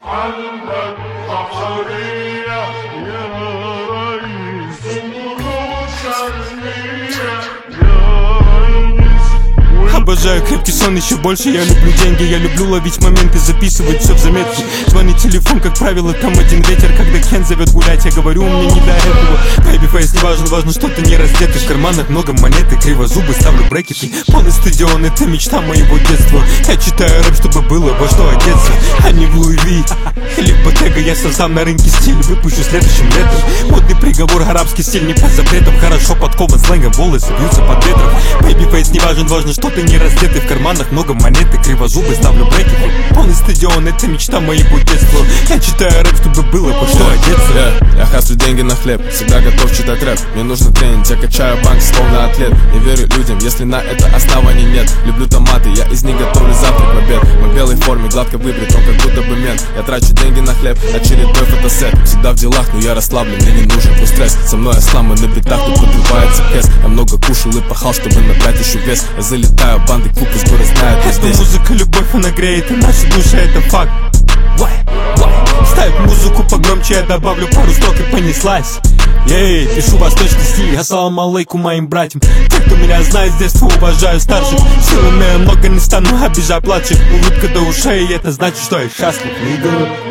عندك بحرية يا ريس، شرقية يا ريس. Обожаю крепкий сон еще больше, я люблю деньги, я люблю ловить моменты, записывать все в заметки. Звонит телефон, как правило, там один ветер. Когда Кен зовет гулять, я говорю, мне не до этого. Babyface не важен, важно, что ты не раздетый. В карманах много монет и кривозубы, ставлю брекеты. Полный стадион, это мечта моего детства. Я читаю рэп, чтобы было во что одеться, а не в Луи Ви или Bottega. Я сам на рынке стиль выпущу следующим летом. Модный приговор, арабский стиль не по запретам. Хорошо подкован сленгом, волосы бьются под ветром. Babyface не важен, важно, что ты не раздетый. В карманах много монет и кривозубы, ставлю брекеты. Полный стадион, это мечта моего детства. Я читаю рэп, чтобы было во что одеться. Я хаслю деньги на хлеб, всегда готов читать рэп. Мне нужно тренинг, я качаю банк, словно атлет. Не верю людям, если на это оснований нет. Люблю томаты, я из них готовлю завтрак в обед. В белой форме, гладко выбрит, он как будто бы мент. Я трачу деньги на хлеб, очередной фотосет. Всегда в делах, но я расслаблен, мне не нужен твой стресс. Со мной осламы на битах, тут подрывается кэс. Я много кушал и пахал, чтобы набрать еще вес. Я залетаю, банды клуб из города знают, я здесь. Музыка, любовь, она греет, и наши души, это факт. Ставь музыку погромче, я добавлю пару строк и понеслась. Ей, пишу восточный стиль, ассалам алейкум моим братьям. Те, кто меня знает с детства, уважаю старших. Силы меня много не стану, обижаю младших. Улыбка до ушей, это значит, что я счастлив.